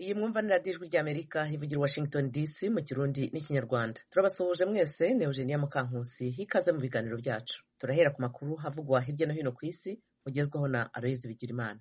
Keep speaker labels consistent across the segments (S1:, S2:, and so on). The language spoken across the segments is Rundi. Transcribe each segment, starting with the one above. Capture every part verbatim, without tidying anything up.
S1: iyi mwumva ni radiyo ijwi ry'Amerika ivugira Washington D C mu Kirundi n'Ikinyarwanda. Turabasuhuje mwese, ni Eugenia Mukankusi. Hikaze mu biganiro byacu. Turahera ku makuru havugwa hirya no hino ku isi, mugezwaho na Aloyizi Bigirimana.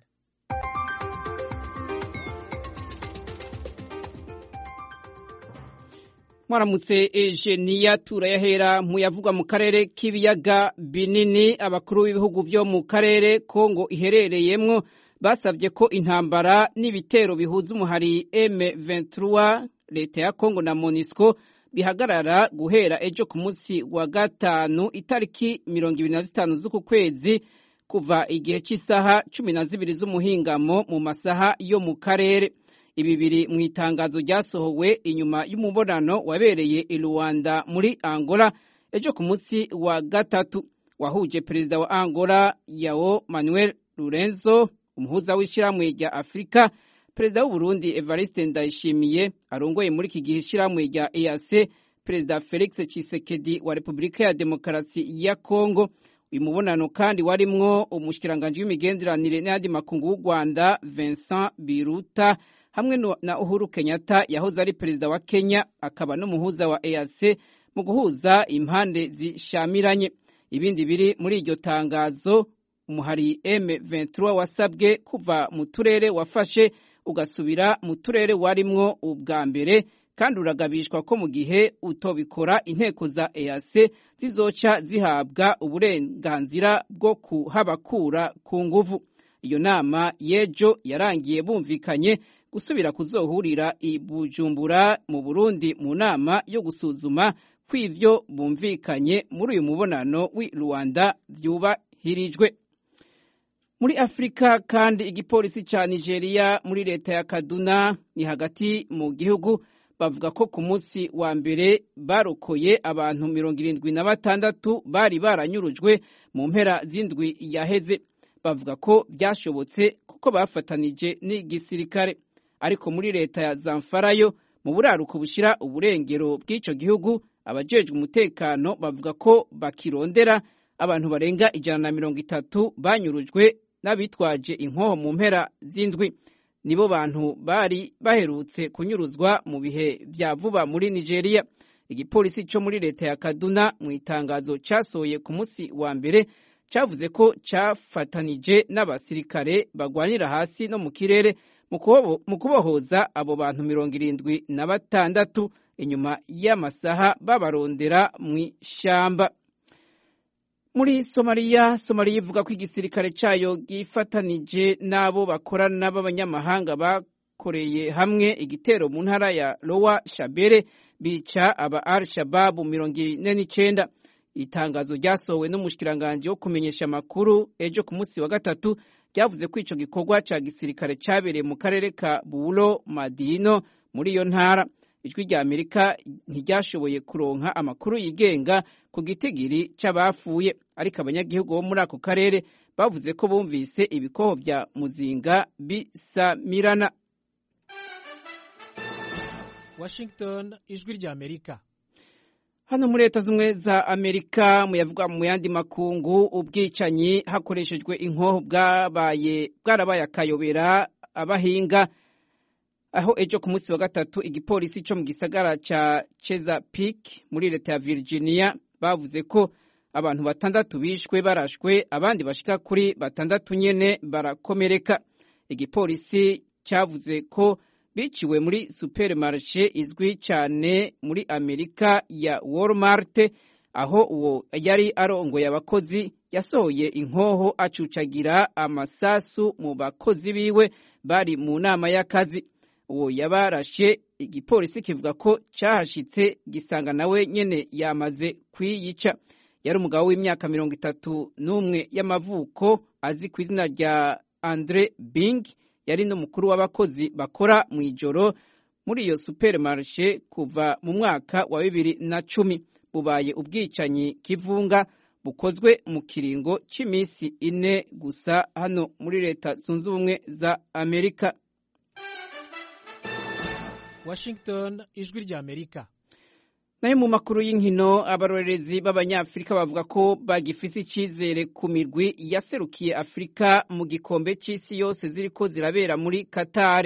S2: Mwaramutse Eugenia, turayahera mu yavugwa mu karere k'ibiyaga binini. Abakuru b'ibihugu byo mu karere Kongo iherereyemwo basabye ko intambara n'ibitero bihuza umuhari M vingt-trois leta ya Kongo na MONUSCO bihagarara guhera ejo ku munsi wa gatanu itariki mirongo ibiri na zitanu z'uku kwezi kuva igihe cy'isaha cumi na zibiri z'umuhingamo mu masaha yo mu karere. Ibi biri mu itangazo ryasohowe inyuma y'umubonano wabereye i Luanda muri Angola ejo ku munsi wa gatatu, wahuje perezida wa Angola João Manuel Lourenço, umuhuza w'ishyirahamwe rya Afurika, perezida w'u Burundi Evariste Ndayishimiye arongoye muri iki gihe ishyirahamwe rya E A C, perezida Felix Tshisekedi wa Repubulika ya Demokarasi ya Kongo. Uyu mubonano kandi warimwo umushikiranganji w'imigenderanire n'ayandi makungu w'u Rwanda Vincent Biruta hamwe na Uhuru Kenyatta yahoze ari perezida wa Kenya akaba n'umuhuza wa E A C mu guhuza impande zishamiranye. Ibindi biri muri iryo tangazo, umuhari M vingt-trois wasabwe kuva mu turere wafashe ugasubira mu turere warimwo ubwa mbere, kandi uragabishwa ko mu gihe utobikora inteko za E A C zizoca zihabwa uburenganzira bwo kuhabakura ku nguvu. Iyo nama yejo yarangiye bumvikanye gusubira kuzohurira i Bujumbura mu Burundi mu nama yo gusuzuma kw'ivyo bumvikanye muri uyu mubonano w'i Luanda vyubahirijwe. Muri Afrika kandi igipolisi ca Nigeria muri leta ya Kaduna ni hagati mu gihugu bavuga ko ku munsi wa mbere barokoye abantu mirongo irindwi na batandatu bari baranyurujwe mu mpera z'indwi yaheze. Bavuga ko byashobotse kuko bafatanije n'igisirikare. Ariko muri leta ya Zamfara yo mu buraruko bushira uburengero bw'ico gihugu, abajejwe umutekano bavuga ko bakirondera abantu barenga ijana na mirongo itatu banyurujwe n'abitwaje inkoho mu mpera z'indwi. Nibo bantu bari baherutse kunyuruzwa mu bihe vya vuba muri Nigeria. Igipolisi cyo muri leta ya Kaduna mu itangazo casohoye ku munsi wa mbere cavuze ko cafatanije n'abasirikare bagwanira hasi no mu kirere mu kubohoza abo bantu mirongo irindwi na batandatu inyuma y'amasaha babarondera mu ishamba. Muri Somalia, Somalia ivuga ko igisirikare cayo gifatanije n'abo bakorana b'abanyamahanga bakoreye hamwe igitero mu ntara ya Lower Shabelle bica aba Al-Shabaab mirongo ine n'icenda. Itangazo ryasohowe n'umushikiranganje wo kumenyesha amakuru ejo ku munsi wa gatatu ryavuze ko ico gikorwa ca gisirikare cabereye mu karere ka Bulo Madino muri iyo ntara. Ijwi rya Amerika ntiryashoboye kuronka amakuru yigenga ku gitigiri c'abafuye, ariko abanyagihugu bo muri ako karere bavuze ko bumvise ibikoho vya muzinga bisamirana.
S3: Washington, ijwi rya Amerika.
S2: Hano muri leta zimwe za Amerika mu yavuga mu yandi makungu, ubwicanyi hakoreshejwe inkoho bwabaye bwarabaye akayobera abahinga, aho ejo ku munsi wa gatatu igipolisi cyo mu gisagara ca Chesapeake muri leta ya Virginia bavuze ko abantu batandatu bishwe barashwe, abandi bashika kuri batandatu nyene barakomereka. Igipolisi cyavuze ko biciwe muri supermarché izwi cyane muri Amerika ya Walmart, aho uwo yari arongoye abakozi yasohoye inkoho acucagira amasasu mu bakozi biwe bari mu nama y'akazi. Uwo yabarashe igipolisi kivuga ko cyahashitse gisanga nawe nyene yamaze kwiyica. Yari umugabo w'imyaka mirongo itatu n'umwe y'amavuko azi ku izina rya Andre Bing, yari n'umukuru w'abakozi bakora mu ijoro muri iyo supermarché kuva mu mwaka wa bibiri na cumi. Bubaye ubwicanyi kivunga bukozwe mu kiringo c'imisi ine gusa hano muri leta zunze ubumwe za Amerika.
S3: Washington, ijwi rya Amerika.
S2: Nayo mu makuru y'inkino, abarorerezi b'abanyafrika bavuga ko bagifise icizere ku mirwi yaserukiye Afrika mu gikombe c'isi yose ziriko zirabera muri Qatar.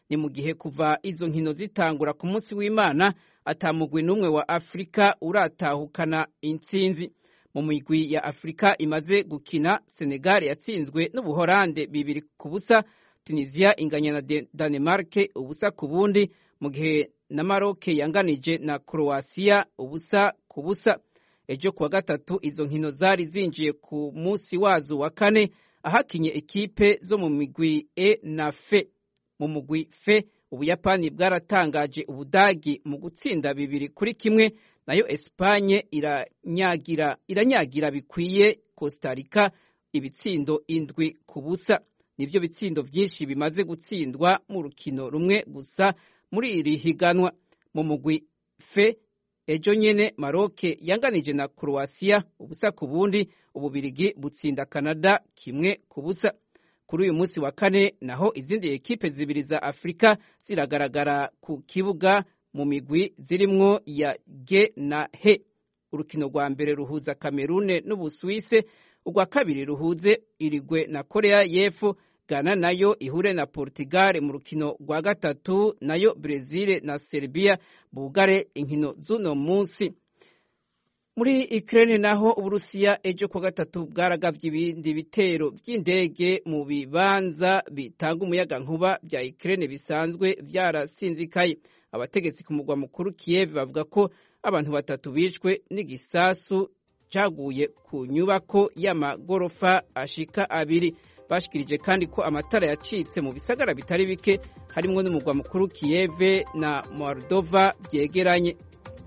S2: ni mu gihe kuva izo nkino zitangura ku munsi w'Imana atamugwi n'umwe wa Afrika uratahukana intsinzi. Mu migwi ya Afrika imaze gukina, Senegal yatsinzwe n'Ubuholande bibiri ku busa, Tunisia inganya na Danemark ubusa ku bundi, mu gihe na Maroc yanganije na Croatia ubusa ku busa. Ejo kuwa gatatu izo nkino zari zinjiye ku munsi wazo wa kane, ahakinye ekipe zo mu migwi E na F. Mu mugwi F, Ubuyapani bwaratangaje Ubudagi mu gutsinda bibiri kuri kimwe, nayo Espanye iranyagira iranyagira bikwiye Costa Rica ibitsindo indwi ku busa. Nivyo bitsindo vyinshi bimaze gutsindwa mu rukino rumwe gusa muri iri higanwa. Mu mugwi F, ejo nyene Maroc yanganije na Croatia ubusa ku bundi, Ububirigi butsinda Canada kimwe ku busa. Kuri uyu munsi wa kane naho izindi ekipe zibiri za Afrika ziragaragara ku kibuga mu migwi zirimwo ya G na H. Urukino rwa mbere ruhuza Cameroon n'Ubusuwise, urwa kabiri ruhuze Uruguay na Korea y'Epfo, Ghana nayo ihure na Portugal mu rukino rwa gatatu, nayo Brazil na Serbia bugare inkino z'uno munsi. Muri Ukraine naho Uburusiya ejo kwa gatatu bwaragavye ibindi bitero vy'indege mu bibanza bitanga umuyaga nkuba bya Ukraine bisanzwe vyarasinzikaye. Abategetsi ku mugwa mukuru Kiev bavuga ko abantu batatu bishwe n'igisasu caguye ku nyubako y'amagorofa ashika abiri. Bashikirije kandi ko amatara yacitse mu bisagara bitari bike harimwo n'umugwa mukuru Kiev na Moldova byegeranye.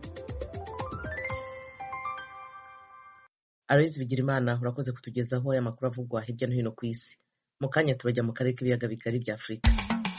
S1: Aloys Bigirimana, urakoze kutugezaho aya makuru avugwa hirya no hino ku isi. Mu kanya turajya mu karere k'ibiyaga bigari bya Afrika.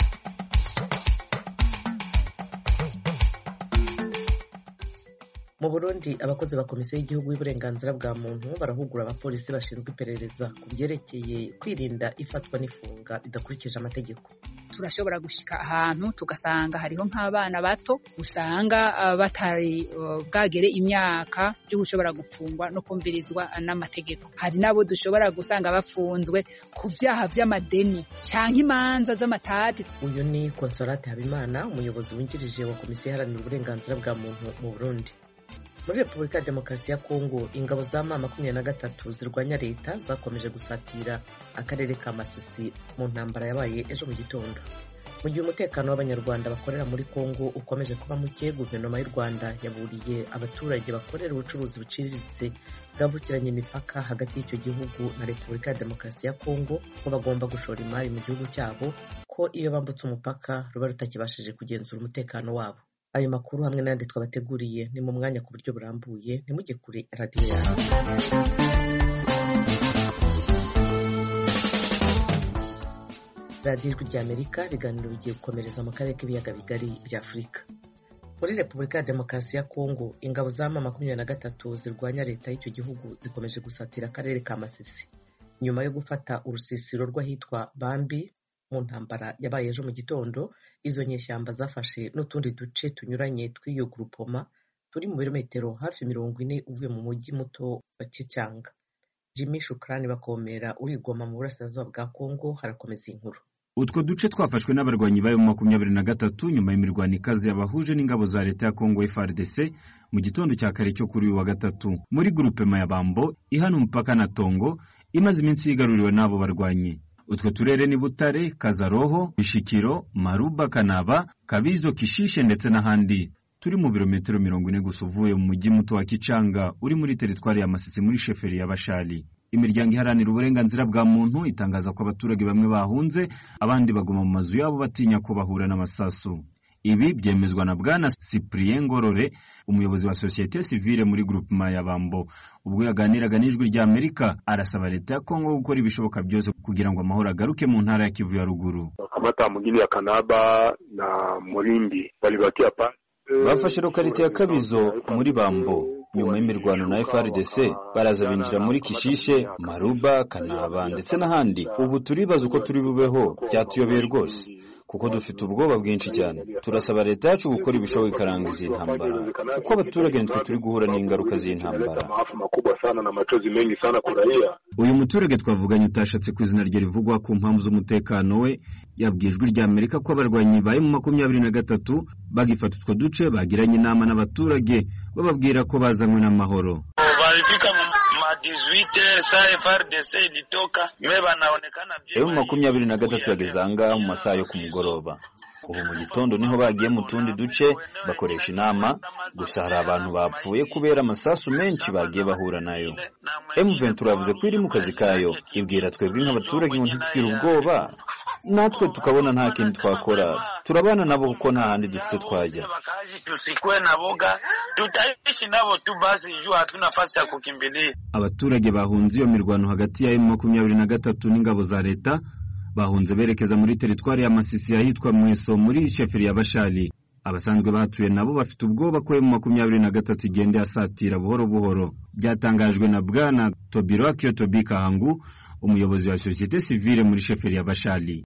S1: Mu Burundi, abakozi ba Komisiyo y'Igihugu y'Uburenganzira bwa Muntu barahugura abapolisi bashinzwe iperereza ku byerekeye kwirinda ifatwa n'ifunga ridakurikije amategeko.
S4: Turashobora gushika ahantu tugasanga hariho nk'abana bato usanga uh, batari uh, bwagere imyaka byo gushobora gufungwa no kumvirizwa n'amategeko. Hari nabo dushobora gusanga bafunzwe ku vyaha vy'amadeni canke imanza z'amatati.
S1: Uyu ni Consolate Habimana, umuyobozi wungirije wa Komisiyo iharanira uburenganzira bwa muntu mu Burundi. Muri Repubulika ya Demokarasi ya Kongo, ingabo za M makumyabiri na gatatu zirwanya leta zakomeje gusatira akarere ka Masisi mu ntambara yabaye ejo mu gitondo. Mu gihe umutekano w'abanyarwanda bakorera muri Kongo ukomeje kuba muke, guverinoma y'u Rwanda yaburiye abaturage bakorera ubucuruzi buciriritse bwambukiranya imipaka hagati y'icyo gihugu na Repubulika ya Demokarasi ya Kongo ko bagomba gushora imari mu gihugu cyabo, ko iyo bambutse umupaka ruba rutakibashije kugenzura umutekano wabo. Ayo makuru hamwe n'andi twabateguriye ni mu mwanya ku buryo burambuye, ntimujye kure radio yawe. Radio Ijwi ry'Amerika, ibiganiro bigiye gukomereza mu karere k'ibiyaga bigari bya Afurika. Muri Repubulika ya Demokarasi ya Kongo, ingabo za M makumyabiri na gatatu zirwanya leta y'icyo gihugu zikomeje gusatira akarere ka Masisi nyuma yo gufata urusisiro rw'ahitwa Bambi mu ntambara yabaye ejo mu gitondo. Izo nyeshyamba zafashe n'utundi duce tunyuranye tw'iyo grupoma turi mu birometero hafi mirongo ine uvuye mu mujyi muto wa Kichanga. Jimmy Shukrani Bakomera uri Goma mu burasirazuba bwa Kongo harakomeza inkuru.
S5: Utwo duce twafashwe n'abarwanyi bayo makumyabiri na gatatu nyuma y'imirwano ikaze yabahuje n'ingabo za leta ya Kongo F A R D C mu gitondo cya kare cyo kuri uyu wa gatatu muri grupema ya Bambo ihana umupaka na Tongo imaze iminsi yigaruriwe n'abo barwanyi. Utwo turere ni Butare, Kazaroho, Bishikiro, Maruba, Kanaba, Kabizo, Kishishe ndetse n'ahandi. Turi mu birometero mirongo ine gusa uvuye mu mujyi muto wa Kichanga uri muri teritwari ya Masisi muri sheferi ya Bashali. Imiryango iharanira uburenganzira bwa muntu itangaza ko abaturage bamwe bahunze, abandi baguma mu mazu yabo batinya ko bahura n'amasasu. Ibi byemezwa na Bwana Cyprien Ngorore, umuyobozi wa societe civile muri groupement ya Bambo. Ubwo yaganiraga n'Ijwi ry'Amerika, arasaba leta ya Kongo gukora ibishoboka byose kugira ngo amahoro agaruke mu ntara ya Kivu ya ruguru.
S6: Kamata mugini ya Kanaba na Murindi bali bakia pa.
S7: Bafashe lokalite ya Kabizo muri Bambo nyuma y'imirwano na F A R D C, baraza binjira muri Kishishe, Maruba, Kanaba ndetse n'ahandi. Ubu turibaza uko turi bubeho, byatuyobeye rwose kuko dufite ubwoba bwinshi cyane. Turasaba leta yacu gukora ibishoboka ikarangiza iyi ntambara, kuko abaturage nitwe turi guhura n'ingaruka z'iyi ntambara.
S5: Uyu muturage twavuganye utashatse ku izina rye rivugwa ku mpamvu z'umutekano we yabwiye Ijwi ry'Amerika ko abarwanyi ba emu makumyabiri na gatatu bagifata utwo duce bagiranye inama n'abaturage bababwira ko bazanywe n'amahoro.
S7: emu makumyabiri na gatatu yageze ahangaha mu masaha yo ku mugoroba. Ubu mu gitondo niho bagiye mu tundi duce bakoresha inama, gusa hari abantu bapfuye kubera amasasu menshi bagiye bahura nayo. emu ventura yavuze ko iri mu kazi kayo, ibwira twebwe nk'abaturage ngo ntitugire ubwoba, natwe tukabona nta kintu twakora, turabana nabo kuko nta handi dufite twajya.
S5: Abaturage bahunze iyo mirwano hagati ya emu makumyabiri na gatatu n'ingabo za leta bahunze berekeza muri teritwari ya Masisi ahitwa Mweso muri sheferi ya Bashali. Abasanzwe bahatuye nabo bafite ubwoba ko emu makumyabiri na gatatu igende asatira buhoro buhoro. Byatangajwe na Bwana Tobiro Kyotobi Kahangu, umuyobozi wa societe civile muri sheferi ya Bashali.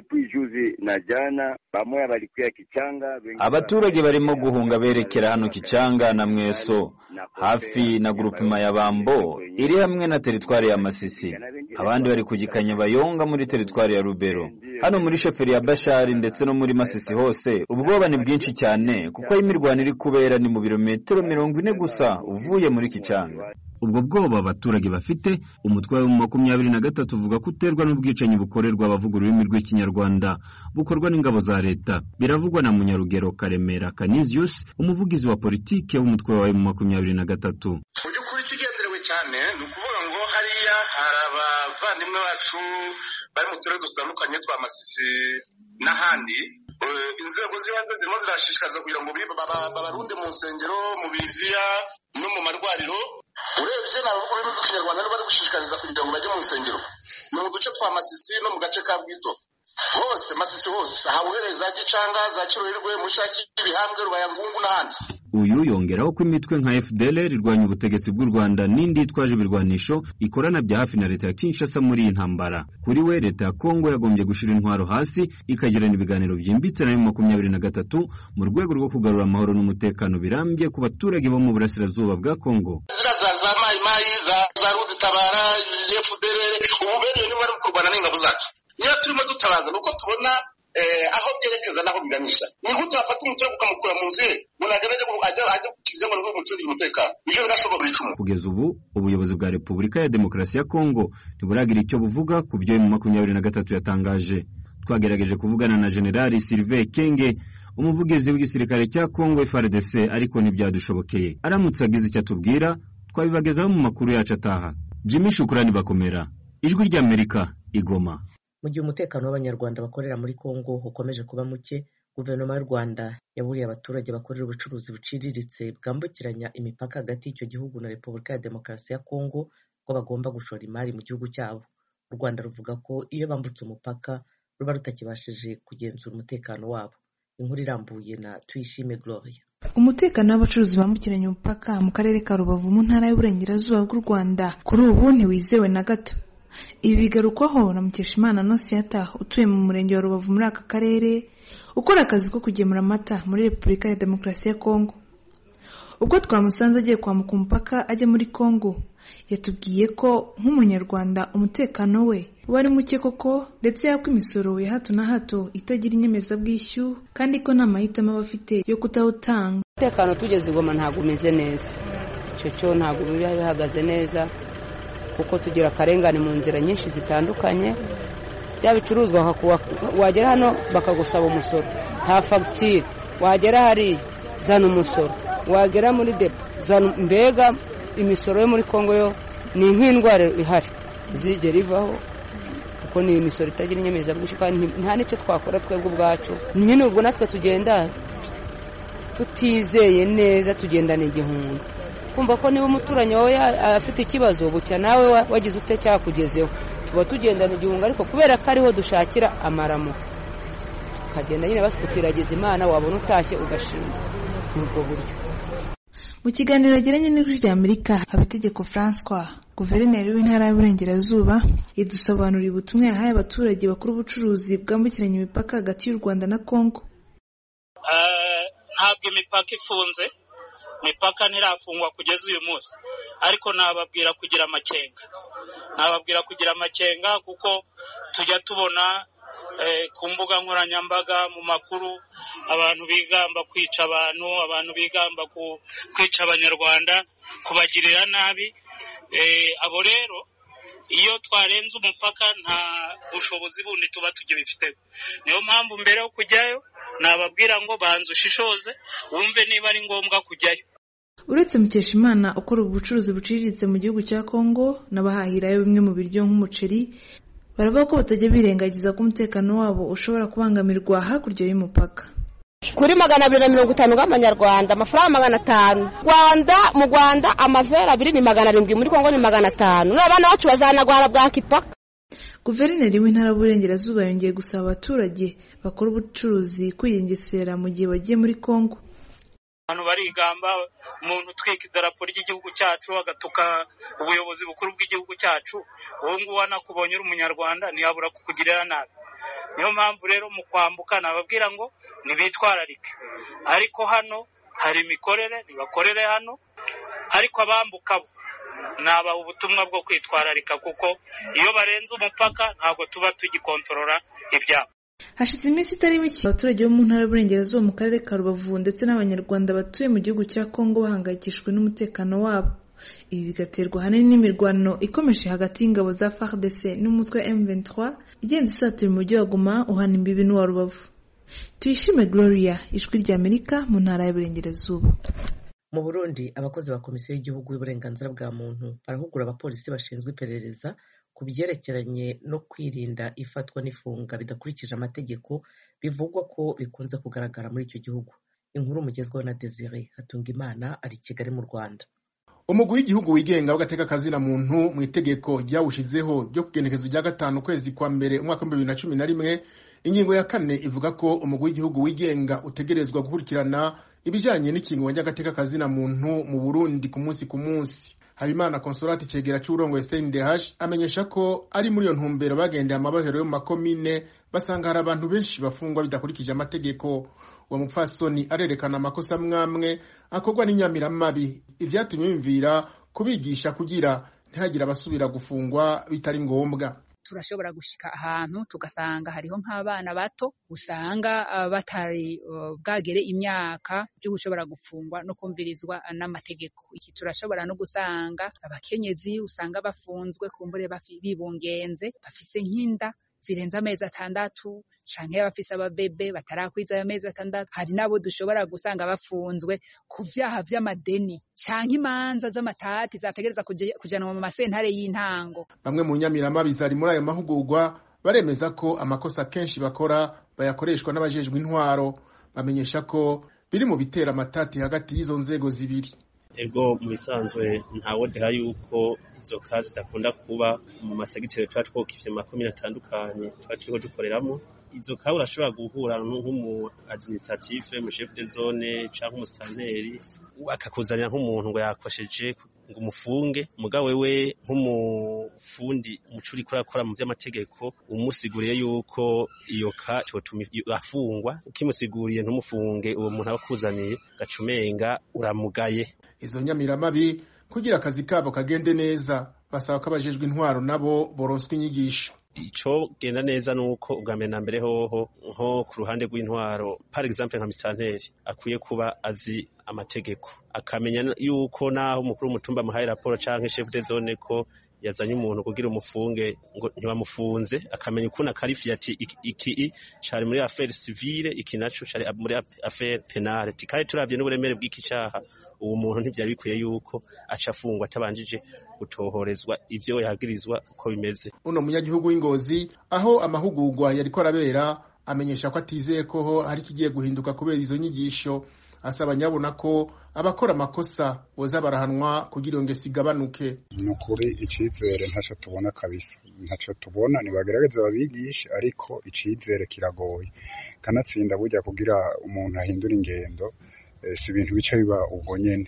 S7: Abaturage barimo guhunga berekera hano Kichanga na Mweso hafi na grupema ya Bambo iri hamwe na teritwari ya Masisi. Abandi bari kugikanya Bayonga muri teritwari ya Rubero. Hano muri sheferi ya Bashali ndetse no muri Masisi hose ubwoba ni bwinshi cyane kuko imirwano iri kubera ni mu birometero mirongo ine gusa uvuye muri Kichanga. Ubwo bwoba abaturage bafite, umutwe wa makumyabiri na gatatu uvuga ko uterwa n'ubwicanyi bukorerwa abavuga ururimi rw'ikinyarwanda bukorwa n'ingabo za leta. Biravugwa na Munyarugero Karemera Canisius, umuvugizi wa politike w'umutwe wa makumyabiri na gatatu.
S8: Byukuri kigenderewe cyane ni ukuvuga ngo hariya hari abavandimwe bacu bari mu turere dutandukanye twa Masisi n'ahandi. Inzego z'ibanze zirimo zirashishikariza kugira ngo babarunde mu nsengero, mu biziya no mu marwariro. Urebye n'abavuga ururimi rw'ikinyarwanda bari gushishikariza kugira ngo bajye mu nsengero ni mu duce twa Masisi no mu gace ka Bwito hose, Masisi hose, aha uhereza Gicanga, za Kirorirwe, Mushaki, Ibihambwe, Rubayangungu n'ahandi.
S5: Uyu yongeraho ko imitwe nka F D L R irwanya ubutegetsi bw'u Rwanda n'indi itwaje ibirwanisho ikorana bya hafi na leta ya Kinshasa muri iyi ntambara. Kuri we leta ya Kongo yagombye gushira intwaro hasi ikagirana ibiganiro byimbitse na makumyabiri na gatatu mu rwego rwo kugarura amahoro n'umutekano birambye ku baturage bo mu burasirazuba bwa Kongo.
S8: Za Mai Mai, za Rudi Tabara, F D L R ubu bene ni bari kurwana n'ingabo zacu. Niyo turimo dutabaza nuko tubona aho byerekeza naho biganisha. Ni gute afata umutwe ukamukura mu nzira munageraje ajya ajya kukizengo no gucungira umutekano. Ibyo birashobora icumu.
S5: Kugeza ubu ubuyobozi bwa Repubulika ya Demokarasi ya Kongo ntiburagira icyo buvuga ku byo mu makumyabiri na gatatu yatangaje. Twagerageje kuvugana na General Sylvain Kenge, umuvugizi w'igisirikare cya Kongo F A R D C, ariko ntibyadushobokeye. Aramutse agize icyo atubwira twabibagezaho mu makuru yacu ataha. Jimmy Shukrani Bakomera, Ijwi ry'Amerika, Igoma.
S1: Mu gihe umutekano w'abanyarwanda bakorera muri Kongo ukomeje kuba muke, guverinoma y'u Rwanda yaburiye abaturage bakorera ubucuruzi buciriritse bwambukiranya imipaka hagati y'icyo gihugu na Repubulika ya Demokarasi ya Kongo ko bagomba gushora imari mu gihugu cyabo. U Rwanda ruvuga ko iyo bambutse umupaka ruba rutakibashije kugenzura umutekano wabo. Inkuru irambuye na Tuyishime Gloria.
S9: Umutekano w'abacuruzi bambukiranya umupaka mu karere ka Rubavu mu ntara y'Uburengerazuba bw'u Rwanda kuri ubu ntiwizewe na gato. Ibi bigarukwaho na Mukeshimana Nosiata utuye mu murenge wa Rubavu muri aka karere ukora akazi ko kugemura amata muri Repubulika ya Demokarasi ya Kongo. Ubwo twamusanze agiye kwambuka umupaka ajya muri Kongo, yatubwiye ko nk'umunyarwanda umutekano we wari muke koko, ndetse yako imisoro ya hato na hato itagira inyemezabwishyu kandi ko nta mahitamo aba afite yo kutawutanga.
S10: Umutekano tugeze Goma ntabwo umeze neza, icyo cyo ntabwo biba bihagaze neza kuko tugira akarengane mu nzira nyinshi zitandukanye. Bya bicuruzwa wagera hano bakagusaba umusoro, nta fagitire, wagera hari zana umusoro, wagera muri depo zana. Mbega imisoro yo muri Kongo yo ni nk'indwara ihari zigera ivaho kuko ni imisoro itagira inyemezabwishyu kandi nta n'icyo twakora twebwe ubwacu. Nyine ubwo natwe tugenda tutizeye neza, tugendana igihumbi kumva ko niba umuturanyi wawe afite ikibazo bucya nawe wagize ute cyakugezeho. Tuba tugendana igihunga ariko kubera ko ariho dushakira amaramo tukagenda nyine basi tukiragiza Imana, wabona utashye ugashima ubwo buryo.
S9: Mu kiganiro yagiranye n'Ijwi rya Amerika, Habitegeko François, guverineri w'intara y'Uburengerazuba, yadusobanuriye ubutumwa yahaye abaturage bakora ubucuruzi bwambukiranya imipaka hagati y'u Rwanda na Congo.
S11: Ntabwo imipaka ifunze, imipaka ntirafungwa kugeza uyu munsi, ariko nababwira kugira amakenga nababwira kugira amakenga kuko tujya tubona ku mbuga nkoranyambaga mu makuru abantu bigamba kwica abantu abantu bigamba kwica abanyarwanda, kubagirira nabi. Abo rero iyo twarenze umupaka nta bushobozi bundi tuba tugibifite. Niyo mpamvu mbere yo kujyayo nababwira ngo banze ushishoze wumve niba ari ngombwa kujyayo.
S9: Uretse Mukeshimana ukora ubucuruzi buciriritse mu gihugu cya Congo n'abahahirayo bimwe mu biryo nk'umuceri, baravuga ko batajya birengagiza ko umutekano wabo ushobora kubangamirwa hakurya y'umupaka.
S10: Kuri magana abiri na mirongo itanu y'amanyarwanda amafaranga magana atanu. Rwanda mu Rwanda amavera abiri ni magana arindwi, muri Congo ni magana atanu. N'abana bacu bazanagwara bwa kipaka. Guverineri w'intara y'Uburengerazuba yongeye gusaba abaturage bakora ubucuruzi kwiyengesera mu gihe bagiye muri Congo.
S11: Abantu barigamba umuntu twika idarapo ry'igihugu cyacu agatuka ubuyobozi bukuru bw'igihugu cyacu, uwo nguwo anakubonye uri umunyarwanda ntiyabura kukugirira nabi. Niyo mpamvu rero mu kwambuka nababwira ngo nibitwararike, ariko hano hari imikorere nibakorere hano, ariko abambuka bo naba ubutumwa bwo kwitwararika kuko iyo barenze umupaka ntabwo tuba tugikontorora ibyabo.
S9: Hashize iminsi itari mike abaturage bo mu ntara y'Uburengerazuba mu karere ka Rubavu ndetse n'abanyarwanda batuye mu gihugu cya Congo bahangayikishijwe n'umutekano wabo. Ibi bigaterwa ahanini n'imirwano ikomeje hagati y'ingabo za F A R D C n'umutwe M vingt-trois igenza isatira umujyi wa Goma uhana imbibi n'uwa Rubavu. Tuyishime Gloria, Ijwi rya Amerika mu ntara y'Uburengerazuba.
S1: Mu Burundi abakozi ba Komisiyo y'Igihugu y'Uburenganzira bwa Muntu barahugura abapolisi bashinzwe iperereza ku byerekeranye no kwirinda ifatwa n'ifunga bidakurikije amategeko bivugwa ko bikunze kugaragara muri icyo gihugu. Inkuru mugezweho na Desire Hatungimana ari Kigali mu Rwanda.
S12: Umugwi w'igihugu wigenga w'agateka kazina muntu mu itegeko ryawushizeho ryo kugenekezo rya gatanu kwezi kwa mbere umwaka wa bibiri na cumi na rimwe, ingingo ya kane ivuga ko umugwi w'igihugu wigenga utegerezwa gukurikirana ibijanye n'ikingo ry'agateka kazina muntu mu Burundi ku munsi ku munsi. Habimana Consolate Cegera c'urongo S N D H amenyesha ko ari muri yo ntumbero bagendeye amabahero yo mu makomine basanga hari abantu benshi bafungwa bidakurikije amategeko. Uwo mupfasoni arerekana amakosa mwamwe akorwa n'inyamiramabi, ivyatumye bimvira kubigisha kugira ntihagira abasubira gufungwa bitari ngombwa.
S4: Turashobora gushika ahantu tugasanga hariho nk'abana bato usanga uh, batari uh, bwagere imyaka byo gushobora gufungwa no kumvirizwa n'amategeko. Iki turashobora no gusanga abakenyezi usanga bafunzwe kumbure bibungenze bafise nk'inda zirenza amezi atandatu canke bafise ababebe batarakwiza ayo mezi atandatu. Hari nabo dushobora gusanga bafunzwe ku vyaha vy'amadeni canke imanza z'amatati zategereza kujanwa mu masentare y'intango.
S12: Bamwe mu nyamiramabi zari muri ayo mahugurwa baremeza ko amakosa kenshi bakora bayakoreshwa n'abajejwe intwaro. Bamenyesha ko biri mu bitera amatati hagati y'izo nzego zibiri.
S13: Ego mu bisanzwe ntawo deha yuko izo kazi zidakunda kuba mu masegiteri twacu ko kifye makomine atandukanye twaciko dukoreramo. Izo kazi urashobora guhura nk'umu administrative mu chef de zone canke umustanteri akakuzanya nk'umuntu ngo yakosheje ngo umufunge, mugabo wewe nk'umufundi umucuri kuri akora mu by'amategeko umusiguriye yuko iyo ka cyotuma afungwa, ukimusiguriye ntumufunge uwo muntu abakuzaniye gacumenga uramugaye.
S12: Izo nyamiramabi kugira akazi kabo kagende neza basaba ko abajejwe intwaro nabo boronswa inyigisho.
S13: Ico genda neza nuko ubwa mbere na mbere hoho nko ku ruhande rw'intwaro par exemple nka mistanteri akwiye kuba azi amategeko, akamenya yuko naho umukuru w'umutumba muhaye raporo canke chef de zone ko yazanye umuntu kugira umufunge ngo ntibamufunze, akamenya ukuntu akarifi ati iki cari muri affaire civile iki naco cari muri affaire penale. Tikaye turavye n'uburemere bw'iki cyaha uwo muntu ntivyari bikwiye yuko acafungwa atabanjije gutohorezwa ivyo yagirizwa uko bimeze.
S12: Uno munyagihugu w'Ingozi aho amahugurwa yariko arabera amenyesha ko atizeye ko hari kigiye guhinduka kubera izo nyigisho. Asaba nyabona ko abakora amakosa boza barahanwa kugira ngo sigabanuke.
S14: Nukuri icizere ntaco tubona kabisa, ntaco tubona nibagerageza babigisha, ariko icizere kiragoye. Kanatsinda burya kugira umuntu ahindura ingendo e, si ibintu bica biba ubwo nyene.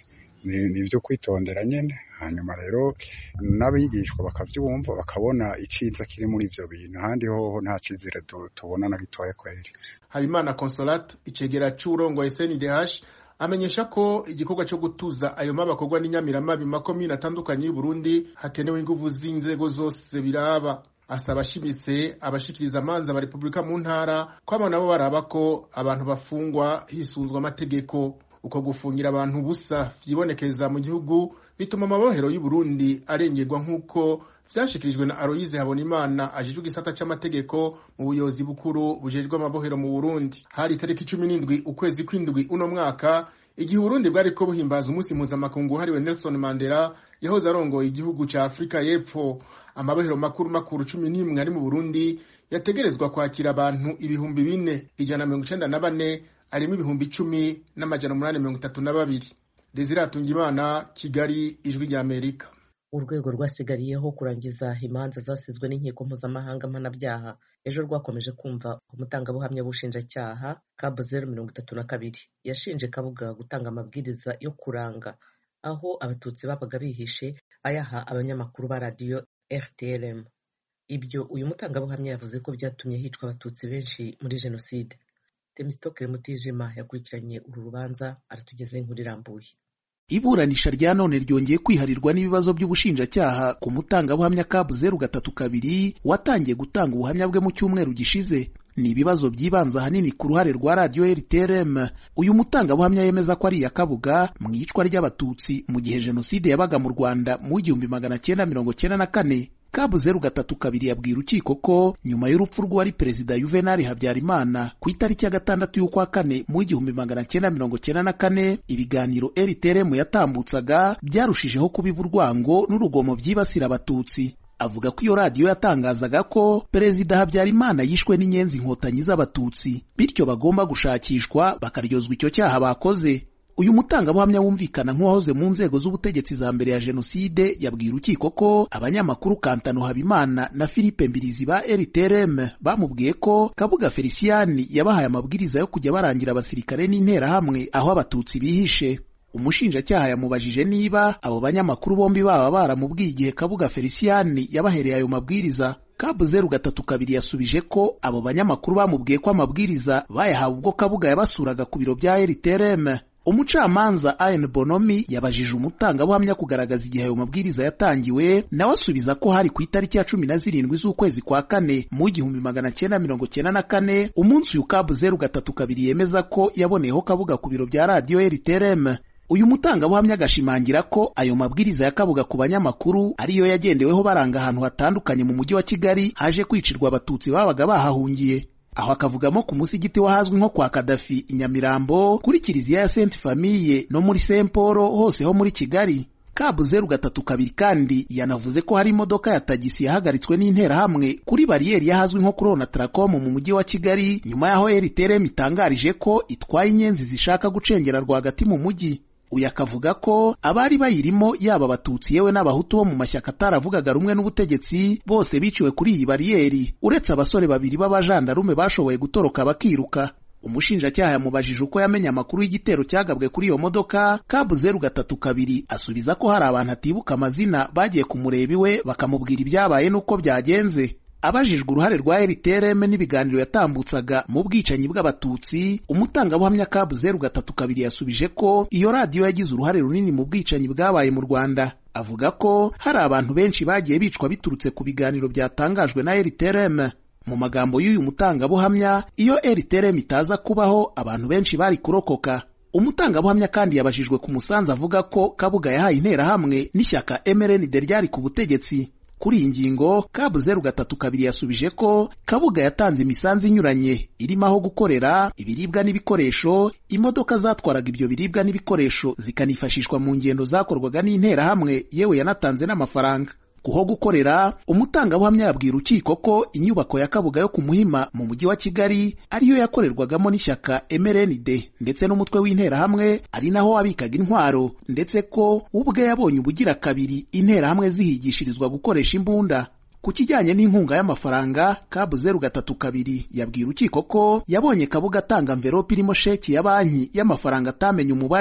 S14: ni ibyo kwitondera nyine. Hanyuma rero n'abigishwa bakavyumva bakabona iciza kiri muri ivyo bintu, ahandi hoho nta cizere tubona na gitoya kweri.
S12: Habimana Consolate icegera c'urongoye S N D H amenyesha ko igikorwa cyo gutuza ayo mabakorwa n'inyamiramabi makomine atandukanye y'u Burundi hakenewe inguvu z'inzego zose biraba. Asaba ashimitse abashikiriza amanza ba Republika mu ntara ko abo nabo baraba ko abantu bafungwa hisunzwe amategeko. Uko gufungira abantu busa vyibonekeza mu gihugu bituma amabohero y'u Burundi arengerwa nk'uko vyashikirijwe na Aloyize Habonimana ajejwe gisata c'amategeko mu buyobozi bukuru bujejwe amabohero mu Burundi. Hari tariki cumi n'indwi ukwezi kw'indwi uno mwaka igihe Burundi bwari ko buhimbaza umunsi mpuzamakungu hariwe Nelson Mandela yahoze arongoye igihugu ca Afrika y'Epfo. Amabohero makuru makuru cumi n'imwe ari mu Burundi yategerezwa kwakira abantu ibihumbi bine ijana na mirongo icenda na bane arimo ibihumbi icumi n'amajana umunani mirongo itatu na babiri. Desire Atungimana, Kigali, Ijwi rya Amerika.
S1: Urwego rwasigariyeho kurangiza imanza zasizwe n'inkiko mpuzamahanga mpanabyaha ejo rwakomeje kumva umutangabuhamya w'ubushinjacyaha Kabu zeru mirongo itatu na kabiri yashinje Kabuga gutanga amabwiriza yo kuranga aho abatutsi babaga bihishe ayaha abanyamakuru ba radiyo R T L M. Ibyo uyu mutangabuhamya yavuze ko byatumye hicwa abatutsi benshi muri jenoside. Temistokere Mutijima yakurikiranye uru rubanza aratugezeho inkuru irambuye.
S15: Iburanisha rya none ryongeye kwiharirwa n'ibibazo by'ubushinjacyaha ku mutangabuhamya Kabu zeru gatatu kabiri watangiye gutanga ubuhamya bwe mu cyumweru gishize. Ni ibibazo byibanza ahanini ku ruhare rwa radiyo R T L M. Uyu mutangabuhamya yemeza ko ari iya Kabuga mu iyicwa ry'abatutsi mu gihe jenoside yabaga mu Rwanda mu igihumbi magana cyenda mirongo cyenda na kane. Kabu zeru gatatu kabiri yabwira urukiko ko nyuma y'urupfu rw'uwari perezida Juvenal Habyarimana ku itariki ya gatandatu y'ukwa kane mu igihumbi magana cyenda mirongo cyenda na kane ibiganiro R T L M yatambutsaga byarushijeho kubiba urwango n'urugomo byibasira abatutsi. Avuga ko iyo radiyo yatangazaga ko perezida Habyarimana yishwe n'inyenzi inkotanyi z'abatutsi, bityo bagomba gushakishwa bakaryozwa icyo cyaha bakoze. Uyu mutangabuhamya wumvikana nk'uwahoze mu nzego z'ubutegetsi za mbere ya jenoside yabwiye urukiko ko abanyamakuru Kantano Habimana na Philippe Mbirizi ba R T L M bamubwiye ko Kabuga Feliciani yabahaye amabwiriza yo kujya barangira abasirikare n'interahamwe aho abatutsi bihishe. Umushinjacyaha yamubajije niba abo banyamakuru bombi baba baramubwiye igihe Kabuga Feliciani yabahereye ayo mabwiriza. Kabu zeru gatatu kabiri yasubije ko abo banyamakuru bamubwiye ko amabwiriza bayahawe ubwo Kabuga yabasuraga ku biro bya R T L M. Umucamanza Ayen Bonomi yabajije umutangabuhamya kugaragaza igihe ayo mabwiriza yatangiwe, nawe asubiza ko hari ku itariki ya cumi na zirindwi z'ukwezi kwa kane mu igihumbi magana cyenda mirongo cyenda na kane, umunsi uyu Kabu zeru gatatu kabiri yemeza ko yaboneyeho Kabuga ku biro bya radiyo R T L M. Uyu mutangabuhamya agashimangira ko ayo mabwiriza ya Kabuga ku banyamakuru ariyo yagendeweho baranga ahantu hatandukanye mu mujyi wa Kigali haje kwicirwa abatutsi babaga bahahungiye. Aho akavugamo ku musigiti wahazwi nko kwa Kadafi Inyamirambo, kuri kiliziya ya Sainte Famille no muri Saint Paul hose ho muri Kigali. Kabu zeru gatatu kabiri kandi yanavuze ko hari imodoka ya tagisi yahagaritswe n'interahamwe kuri bariyeri yahazwi nko kuri Onatracom mu mujyi wa Kigali nyuma yaho R T L M itangarije ko itwaye inyenzi zishaka gucengera rwagati mu mujyi. Uyu akavuga ko abari bayirimo yaba abatutsi yewe n'abahutu bo mu mashyaka ataravugaga rumwe n'ubutegetsi bose biciwe kuri iyi bariyeri, uretse abasore babiri b'abajandarume bashoboye gutoroka bakiruka. Umushinjacyaha yamubajije uko yamenye amakuru y'igitero cyagabwe kuri iyo modoka. Kabu zeru gatatu kabiri asubiza ko hari abantu atibuka amazina bagiye kumureba iwe bakamubwira ibyabaye n'uko byagenze. Abajijwe uruhare rwa R T L M n'ibiganiro yatambutsaga mu bwicanyi bw'abatutsi, umutangabuhamya Kabu zeru gatatu kabiri yasubije ko iyo radiyo yagize uruhare runini mu bwicanyi bwabaye mu Rwanda. Avuga ko hari abantu benshi bagiye bicwa biturutse ku biganiro byatangajwe na R T L M. Mu magambo y'uyu mutangabuhamya, iyo R T L M itaza kubaho abantu benshi bari kurokoka. Umutangabuhamya kandi yabajijwe ku musanzu avuga ko Kabuga yahaye interahamwe n'ishyaka M R N D ryari ku butegetsi. Kuri iyi ngingo Kabu zeru gatatu kabiri yasubije ko Kabuga yatanze imisanzu inyuranye irimo aho gukorera, ibiribwa n'ibikoresho, imodoka zatwaraga ibyo biribwa n'ibikoresho zikanifashishwa mu ngendo zakorwaga n'interahamwe, yewe yanatanze n'amafaranga. Kuho gukorera, umutangabuhamya yabwira urukiko ko inyubako ya Kabuga yo ku Muhima mu mujyi wa Kigali ariyo yakorerwagamo n'ishyaka M R N D ndetse n'umutwe w'interahamwe, ari naho wabikaga intwaro, ndetse ko ubwe yabonye ubugira kabiri interahamwe zihigishirizwa gukoresha imbunda. Ku kijyanye n'inkunga y'amafaranga, Kabu zeru gatatu kabiri yabwira urukiko ko yabonye Kabuga atanga envelope irimo sheki ya banki y'amafaranga atamenye umubare.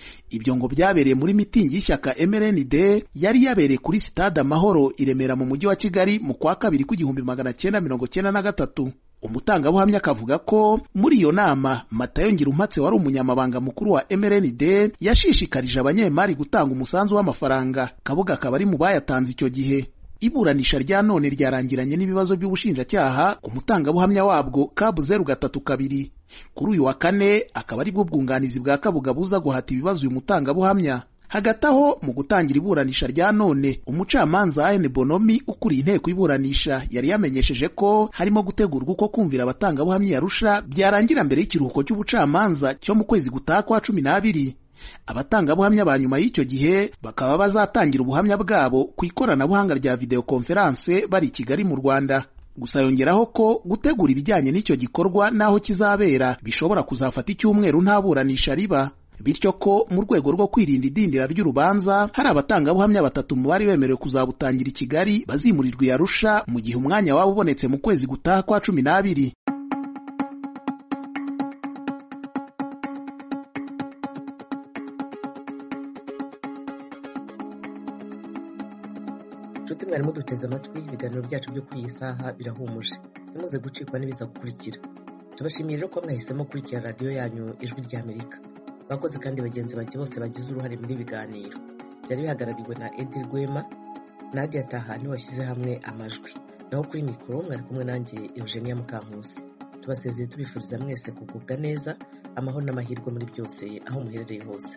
S15: Ibyo ngo byabereye muri mitingi y'ishyaka M R N D yari yabereye kuri Stade Amahoro i Remera mu mujyi wa Kigali mu kwa kabiri k'igihumbi magana cyenda mirongo cyenda na gatatu. Umutangabuhamya akavuga ko muri iyo nama Matayo Ngirumpatse wari umunyamabanga mukuru wa M R N D yashishikarije abanyemari gutanga umusanzu w'amafaranga. Kabuga akaba ari mu bayatanze icyo gihe. Iburanisha rya none ryarangiranye n'ibibazo by'ubushinjacyaha ku mutangabuhamya wabwo K B zero gatatu kabiri. Kuri uyu wa kane akaba ari bwo bwunganizi bwa Kabuga buza guhata ibibazo uyu mutangabuhamya. Hagati aho mu gutangira iburanisha rya none umucamanza Anne Bonomi ukuriye inteko y'iburanisha yari yamenyesheje ko harimo gutegurwa uko kumvira abatangabuhamya yarusha byarangira mbere y'ikiruhuko cy'ubucamanza cyo mu kwezi gutaha kwa cumi n'abiri. Abatangabuhamya ba nyuma y'icyo gihe bakaba bazatangira ubuhamya bwabo ku ikoranabuhanga rya video conference bari i Kigali mu Rwanda. Gusa yongeraho ko gutegura ibijyanye n'icyo gikorwa naho kizabera bishobora kuzafata icyumweru nta buranisha riba, bityo ko mu rwego rwo kwirinda idindira ry'urubanza hari abatangabuhamya batatu mu bari bemerewe kuzabutangira i Kigali bazimurirwa i Arusha mu gihe umwanya wabo ubonetse mu kwezi gutaha kwa cumi n'abiri.
S1: Nshuti mwarimo duteze amatwi, ibiganiro byacu byo kuri iyi saha birahumuje, ntimuze gucikwa n'ibiza gukurikira. Tubashimiye rero ko mwahisemo kurikira radiyo yanyu Ijwi ry'Amerika. Bakoze kandi bagenzi banjye bose bagize uruhare muri biganiro. Byari bihagarariwe na Edi Rwema, Nadia Tahani washyize hamwe amajwi. Naho kuri mikoro mwari kumwe nanjye Eugenia Mukankusi. Tubasezeye tubifuriza mwese kugubwa neza, amahoro n'amahirwe muri byose aho muherereye hose.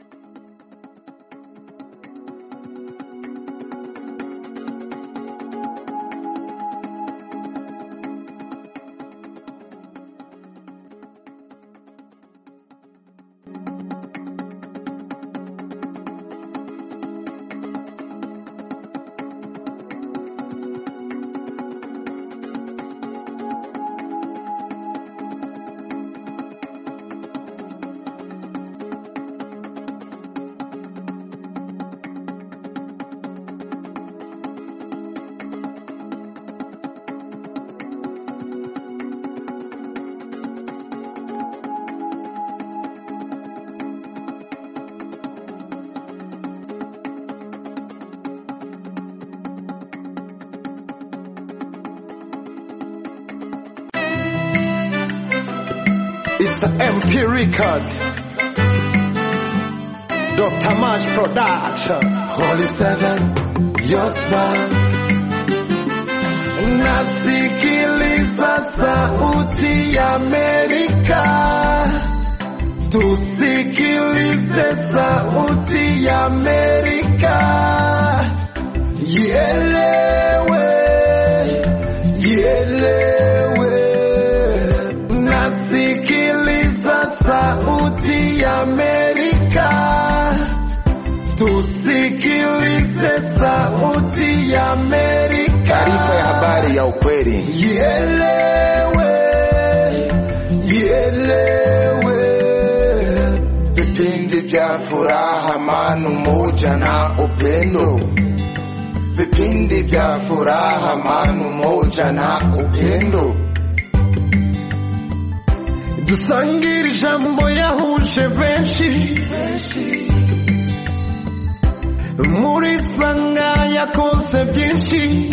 S16: It's an M P record. Doctor Mash Production. Holy Seven, your smile. Nasikiliza sauti ya Amerika. Tusikilize sauti ya Amerika. Ielewe, ielewe. Nasikiliza sauti ya Amerika. Tusikilize sauti ya Amerika. Taarifa ya habari ya ukweli. Ielewe, ielewe. Vipindi vya furaha, amani, umoja na upendo. Vipindi vya furaha, amani, umoja na upendo. Dusangire ijambo yahuje benshi, muri sanga yakoze byinshi,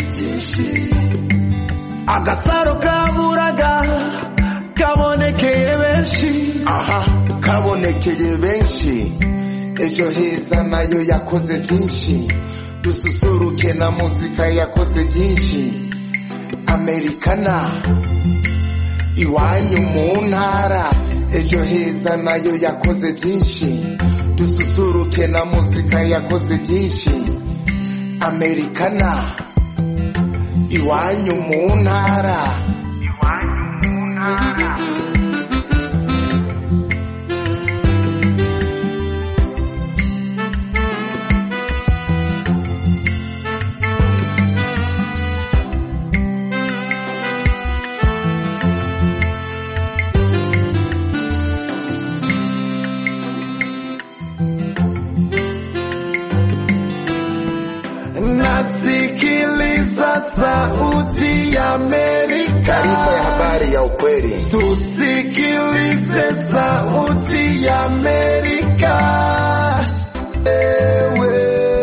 S16: agasaro kaburaga kabonekeye benshi. Aha, kabonekeye benshi. Ejo heza nayo yakoze byinshi. Dususuruke na muzika yakoze byinshi. Americana iwanyu mu ntara. Ejo heza nayo yakoze byinshi. Dususuruke na muzika yakoze byinshi. Americana iwanyu mu ntara. Iwanyu mu ntara. nasikiliza Sauti ya Amerika. Taarifa ya habari ya ukweli. Tusikilize Sauti ya Amerika. Ewe,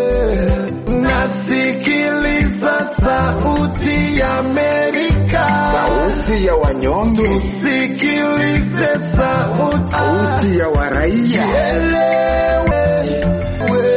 S16: nasikiliza Sauti ya Amerika. Sauti ya wanyonge. Tusikilize sauti. Sauti ya waraia. Elewe.